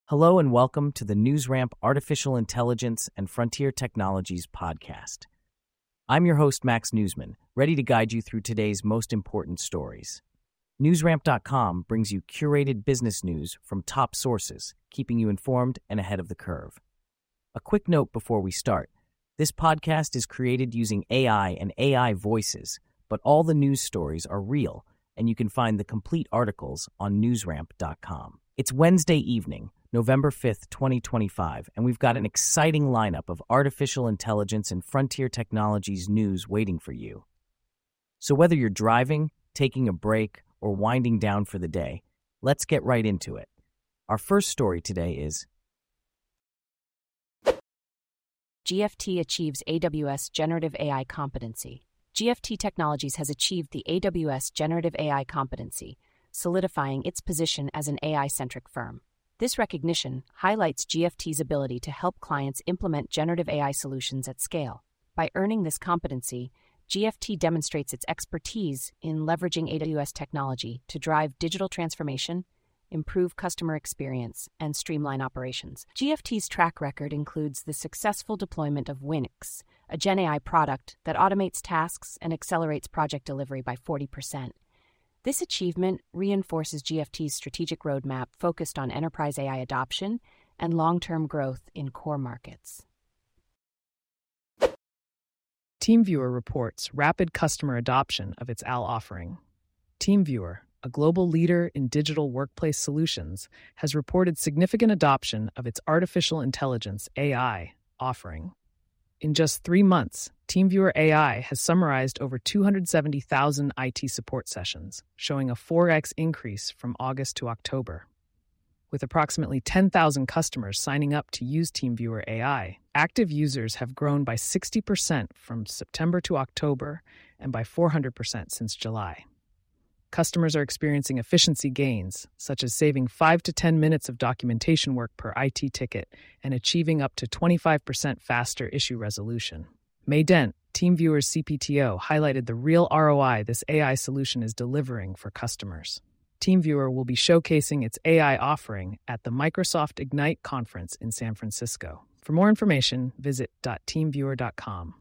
Hello and welcome to the NewsRamp Artificial Intelligence and Frontier Technologies podcast. I'm your host, Max Newsman, ready to guide you through today's most important stories. NewsRamp.com brings you curated business news from top sources, keeping you informed and ahead of the curve. A quick note before we start. This podcast is created using AI and AI voices, but all the news stories are real, and you can find the complete articles on NewsRamp.com. It's Wednesday evening, November 5th, 2025, and we've got an exciting lineup of artificial intelligence and frontier technologies news waiting for you. So whether you're driving, taking a break, or winding down for the day, let's get right into it. Our first story today is GFT achieves AWS Generative AI competency. GFT Technologies has achieved the AWS Generative AI competency, solidifying its position as an AI-centric firm. This recognition highlights GFT's ability to help clients implement generative AI solutions at scale. By earning this competency, GFT demonstrates its expertise in leveraging AWS technology to drive digital transformation, improve customer experience, and streamline operations. GFT's track record includes the successful deployment of Winx, a GenAI product that automates tasks and accelerates project delivery by 40%. This achievement reinforces GFT's strategic roadmap focused on enterprise AI adoption and long-term growth in core markets. TeamViewer reports rapid customer adoption of its AL offering. TeamViewer, a global leader in digital workplace solutions, has reported significant adoption of its artificial intelligence AI offering. In just 3 months, TeamViewer AI has summarized over 270,000 IT support sessions, showing a 4x increase from August to October. With approximately 10,000 customers signing up to use TeamViewer AI, active users have grown by 60% from September to October and by 400% since July. Customers are experiencing efficiency gains, such as saving 5 to 10 minutes of documentation work per IT ticket and achieving up to 25% faster issue resolution. May Dent, TeamViewer's CPTO, highlighted the real ROI this AI solution is delivering for customers. TeamViewer will be showcasing its AI offering at the Microsoft Ignite conference in San Francisco. For more information, visit .teamviewer.com.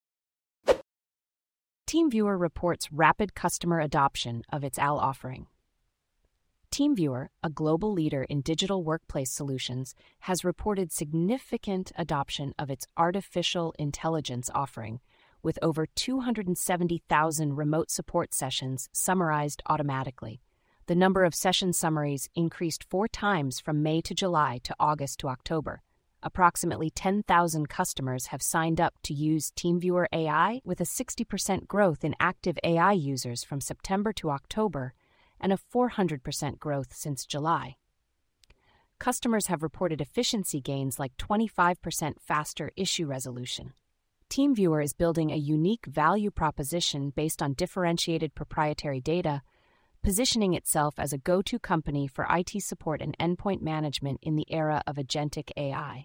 TeamViewer reports rapid customer adoption of its AL offering. TeamViewer, a global leader in digital workplace solutions, has reported significant adoption of its artificial intelligence offering, with over 270,000 remote support sessions summarized automatically. The number of session summaries increased 4 times from May to July to August to October. Approximately 10,000 customers have signed up to use TeamViewer AI, with a 60% growth in active AI users from September to October and a 400% growth since July. Customers have reported efficiency gains like 25% faster issue resolution. TeamViewer is building a unique value proposition based on differentiated proprietary data, positioning itself as a go-to company for IT support and endpoint management in the era of agentic AI.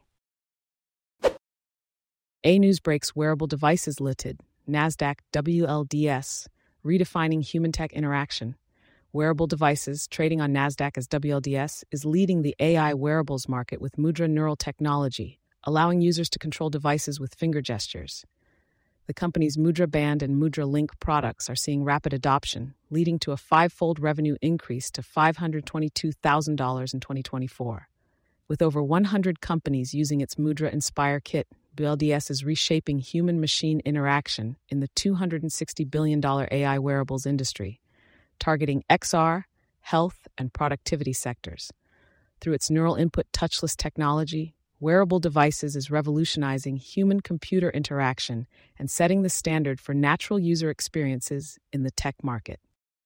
A-News breaks wearable devices listed, NASDAQ WLDS, redefining human tech interaction. Wearable devices, trading on NASDAQ as WLDS, is leading the AI wearables market with Mudra neural technology, allowing users to control devices with finger gestures. The company's Mudra Band and Mudra Link products are seeing rapid adoption, leading to a 5-fold revenue increase to $522,000 in 2024. With over 100 companies using its Mudra Inspire kit, WLDS is reshaping human-machine interaction in the $260 billion AI wearables industry, targeting XR, health, and productivity sectors. Through its neural input touchless technology, Wearable Devices is revolutionizing human-computer interaction and setting the standard for natural user experiences in the tech market.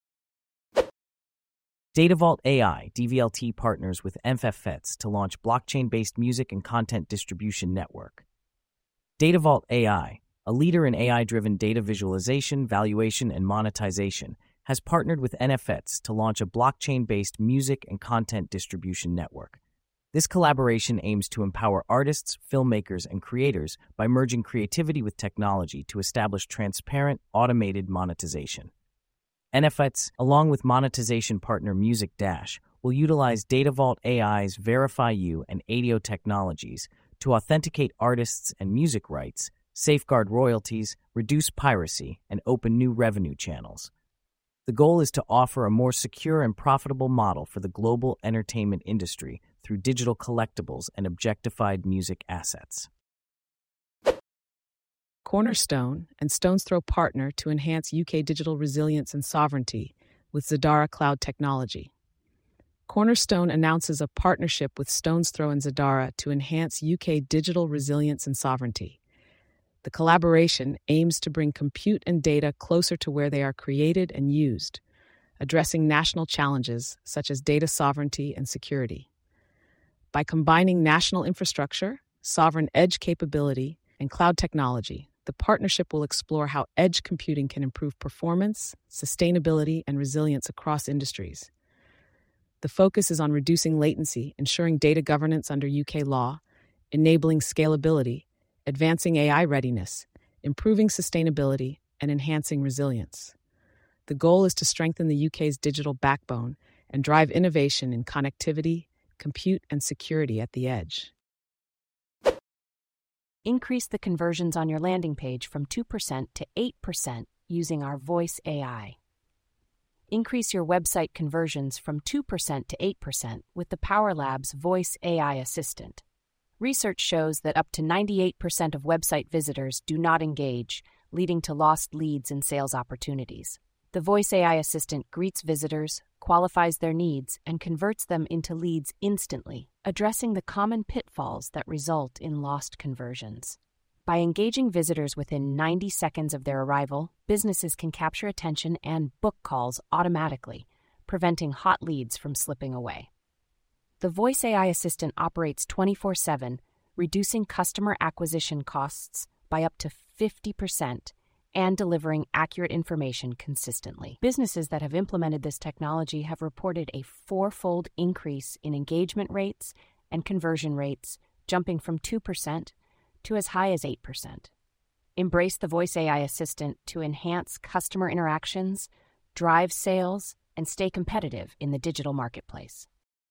DataVault AI, DVLT, partners with MFFets to launch blockchain-based music and content distribution network. DataVault AI, a leader in AI-driven data visualization, valuation, and monetization, has partnered with NFFets to launch a blockchain-based music and content distribution network. This collaboration aims to empower artists, filmmakers, and creators by merging creativity with technology to establish transparent, automated monetization. NFFets, along with monetization partner Music Dash, will utilize DataVault AI's VerifyU and ADIO technologies to authenticate artists and music rights, safeguard royalties, reduce piracy, and open new revenue channels. The goal is to offer a more secure and profitable model for the global entertainment industry through digital collectibles and objectified music assets. Cornerstone and Stone's Throw partner to enhance UK digital resilience and sovereignty with Zadara Cloud Technology. Cornerstone announces a partnership with Stone's Throw and Zadara to enhance UK digital resilience and sovereignty. The collaboration aims to bring compute and data closer to where they are created and used, addressing national challenges such as data sovereignty and security. By combining national infrastructure, sovereign edge capability, and cloud technology, the partnership will explore how edge computing can improve performance, sustainability, and resilience across industries. The focus is on reducing latency, ensuring data governance under UK law, enabling scalability, advancing AI readiness, improving sustainability, and enhancing resilience. The goal is to strengthen the UK's digital backbone and drive innovation in connectivity, compute, and security at the edge. Increase the conversions on your landing page from 2% to 8% using our Voice AI. Increase your website conversions from 2% to 8% with the Power Labs Voice AI Assistant. Research shows that up to 98% of website visitors do not engage, leading to lost leads and sales opportunities. The Voice AI Assistant greets visitors, qualifies their needs, and converts them into leads instantly, addressing the common pitfalls that result in lost conversions. By engaging visitors within 90 seconds of their arrival, businesses can capture attention and book calls automatically, preventing hot leads from slipping away. The Voice AI Assistant operates 24/7, reducing customer acquisition costs by up to 50% and delivering accurate information consistently. Businesses that have implemented this technology have reported a 4-fold increase in engagement rates and conversion rates, jumping from 2% to as high as 8%. Embrace the Voice AI Assistant to enhance customer interactions, drive sales, and stay competitive in the digital marketplace.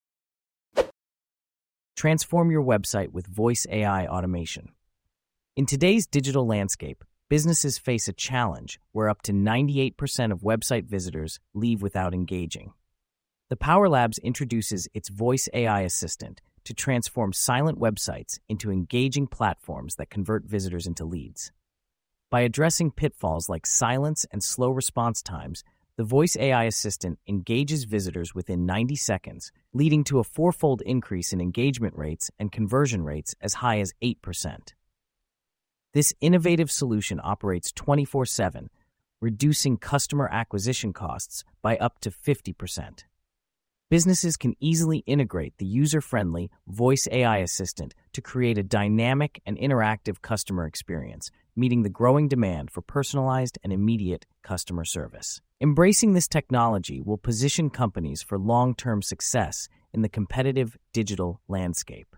Transform your website with Voice AI automation. In today's digital landscape, businesses face a challenge where up to 98% of website visitors leave without engaging. The Power Labs introduces its Voice AI Assistant to transform silent websites into engaging platforms that convert visitors into leads. By addressing pitfalls like silence and slow response times, the Voice AI Assistant engages visitors within 90 seconds, leading to a 4-fold increase in engagement rates and conversion rates as high as 8%. This innovative solution operates 24/7, reducing customer acquisition costs by up to 50%. Businesses can easily integrate the user-friendly Voice AI Assistant to create a dynamic and interactive customer experience, meeting the growing demand for personalized and immediate customer service. Embracing this technology will position companies for long-term success in the competitive digital landscape.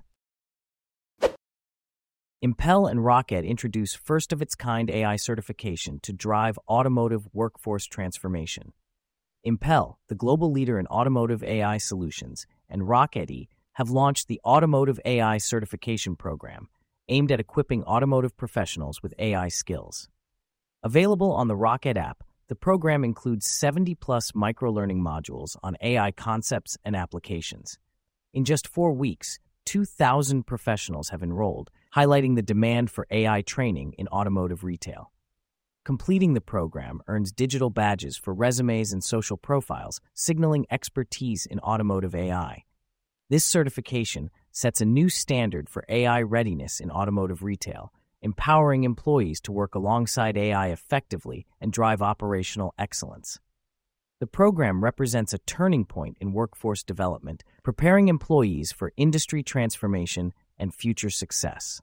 Impel and Rocket introduce first-of-its-kind AI certification to drive automotive workforce transformation. Impel, the global leader in automotive AI solutions, and Rocket have launched the Automotive AI Certification Program, aimed at equipping automotive professionals with AI skills. Available on the Rocket app, the program includes 70-plus micro-learning modules on AI concepts and applications. In just 4 weeks, 2,000 professionals have enrolled, highlighting the demand for AI training in automotive retail. Completing the program earns digital badges for resumes and social profiles, signaling expertise in automotive AI. This certification sets a new standard for AI readiness in automotive retail, empowering employees to work alongside AI effectively and drive operational excellence. The program represents a turning point in workforce development, preparing employees for industry transformation and future success.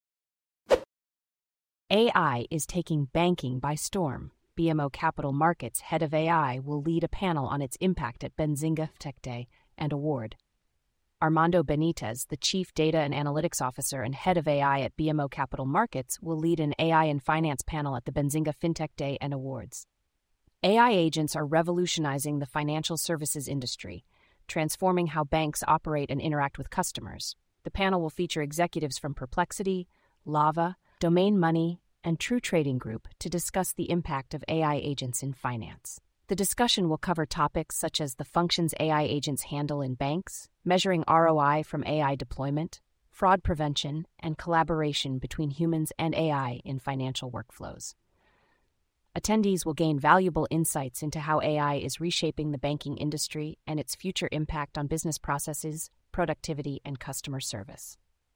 AI is taking banking by storm. BMO Capital Markets head of AI will lead a panel on its impact at Benzinga Tech Day and Award. Armando Benitez, the Chief Data and Analytics Officer and head of AI at BMO Capital Markets, will lead an AI and finance panel at the Benzinga FinTech Day and Awards. AI agents are revolutionizing the financial services industry. transforming how banks operate and interact with customers. The panel will feature executives from Perplexity, Lava, Domain Money, and True Trading Group to discuss the impact of AI agents in finance. The discussion will cover topics such as the functions AI agents handle in banks, measuring ROI from AI deployment, fraud prevention, and collaboration between humans and AI in financial workflows. Attendees will gain valuable insights into how AI is reshaping the banking industry and its future impact on business processes, productivity, and customer service.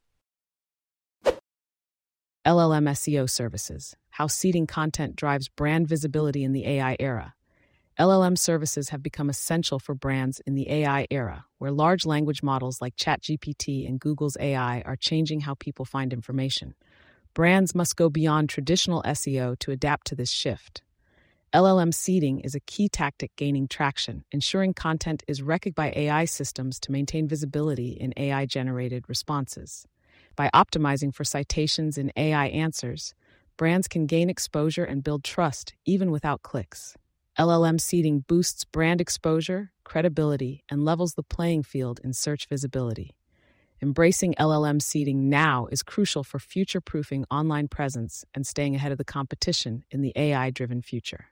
LLM SEO services: how seeding content drives brand visibility in the AI era. LLM services have become essential for brands in the AI era, where large language models like ChatGPT and Google's AI are changing how people find information. Brands must go beyond traditional SEO to adapt to this shift. LLM seeding is a key tactic gaining traction, ensuring content is recognized by AI systems to maintain visibility in AI-generated responses. By optimizing for citations in AI answers, brands can gain exposure and build trust even without clicks. LLM seeding boosts brand exposure, credibility, and levels the playing field in search visibility. Embracing LLM seeding now is crucial for future-proofing online presence and staying ahead of the competition in the AI-driven future.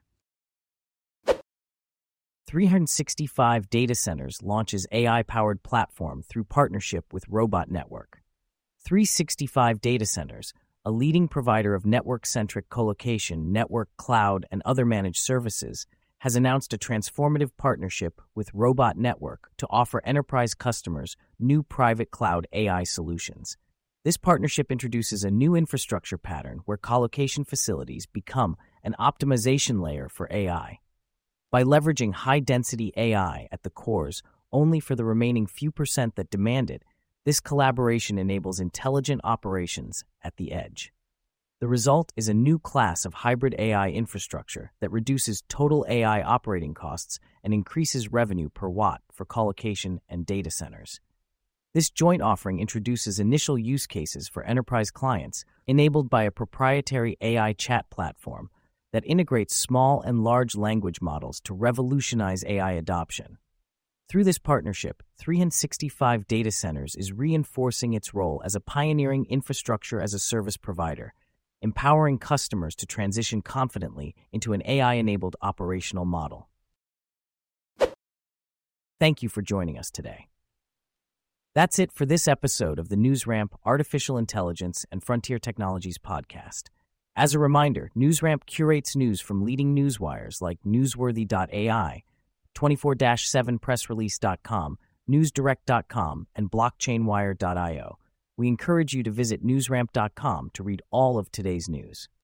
365 Data Centers launches AI-powered platform through partnership with Robot Network. 365 Data Centers, a leading provider of network-centric colocation, network, cloud, and other managed services, has announced a transformative partnership with Robot Network to offer enterprise customers new private cloud AI solutions. This partnership introduces a new infrastructure pattern where colocation facilities become an optimization layer for AI. By leveraging high-density AI at the cores only for the remaining few percent that demand it, this collaboration enables intelligent operations at the edge. The result is a new class of hybrid AI infrastructure that reduces total AI operating costs and increases revenue per watt for colocation and data centers. This joint offering introduces initial use cases for enterprise clients enabled by a proprietary AI chat platform that integrates small and large language models to revolutionize AI adoption. Through this partnership, 365 Data Centers is reinforcing its role as a pioneering infrastructure-as-a-service provider, empowering customers to transition confidently into an AI-enabled operational model. Thank you for joining us today. That's it for this episode of the NewsRamp Artificial Intelligence and Frontier Technologies podcast. As a reminder, NewsRamp curates news from leading newswires like Newsworthy.ai, 24-7pressrelease.com, newsdirect.com, and blockchainwire.io. We encourage you to visit newsramp.com to read all of today's news.